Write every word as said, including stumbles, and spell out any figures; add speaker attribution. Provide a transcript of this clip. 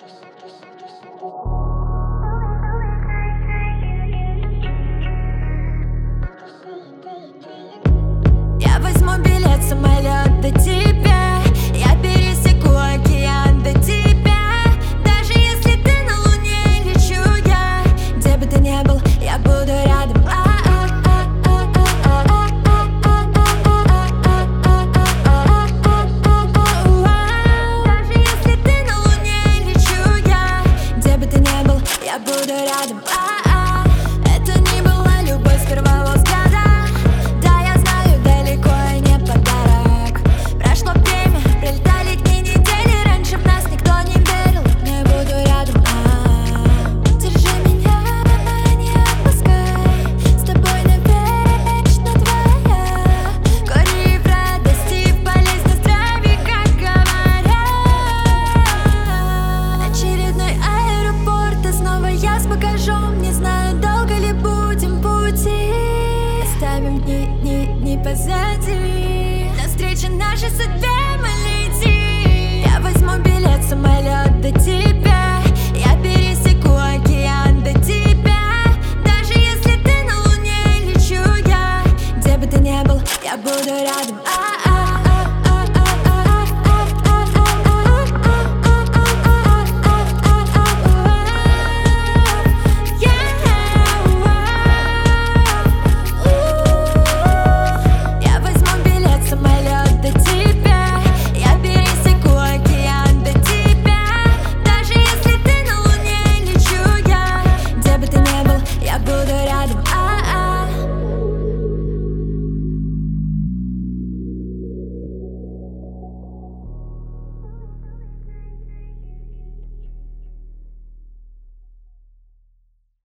Speaker 1: Я возьму билет в самолет до тебя. Я пересеку океан до тебя. Даже если ты на Луне, лечу я. Где бы ты ни был, я буду рядом. Даже если ты на Луне, лечу я. Где бы ты ни был, я буду рядом. Это не была любовь с первого взгляда. Да, я знаю, далеко и не подарок. Прошло время, пролетали дни, недели. Раньше в нас никто не верил, но я буду рядом. А-а-а. Держи меня, не отпускай. С тобой навечно твоя. Гори в радости, в болезни, здравии, как говорят. Очередной аэропорт, и снова я с багажом. Не знаю, долго ли будем пути. Оставим дни, дни, дни позади. До встречи нашей судьбе.